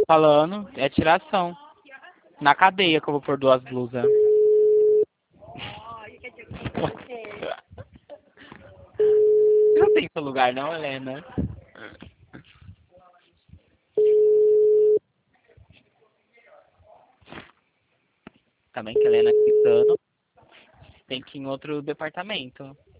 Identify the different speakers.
Speaker 1: falando, é tiração. Na cadeia que eu vou pôr 2 blusas. Não tem seu lugar não, Helena? Também que a Helena quitando. Tem que ir em outro departamento.